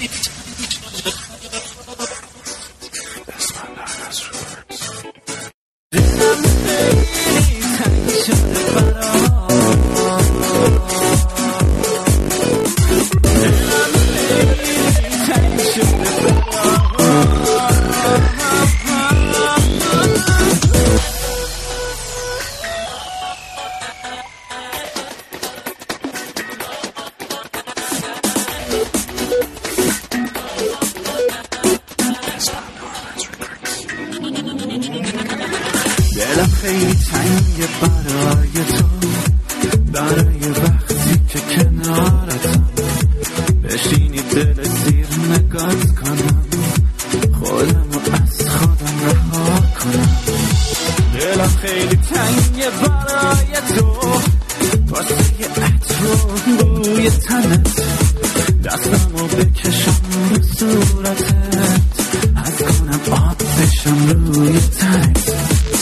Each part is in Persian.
دلم خیلی تنگه برای تو، برای وقتی که کنارتم، بشینی دل سیر نگات کنم، خودمو از خودم رها کنم. دلم خیلی تنگه برای تو، واسه عطر و بوی تنت، دستمو بکشم رو صورتت، از کنم آب بشم روی تنت.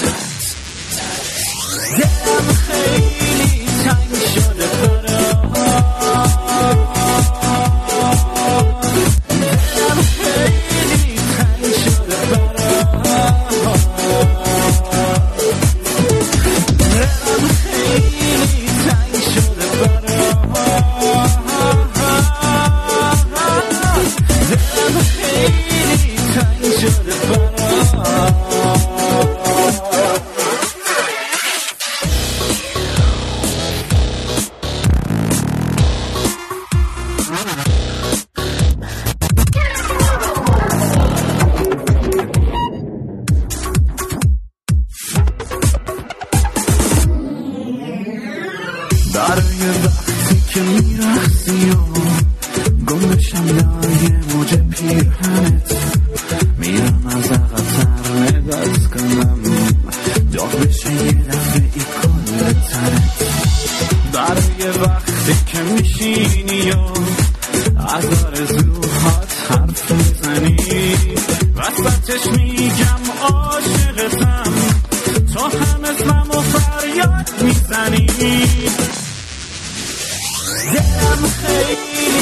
دلم خیلی تنگ شده دلم خیلی تنگ شده دلم خیلی تنگ شده دلم خیلی تنگ شده برای وقتی که میرخصی و گم بشم لای موج پیرهنت، میرم از عقب‌تر نگاهت کنم، داغ بشه یه دفعه ای کل تنت. برای وقتی که میشینی و از آرزوهات حرف میزنی، وسطش میگم عاشقتم، تو هم اسمم و فریاد میزنی. دلم خیلی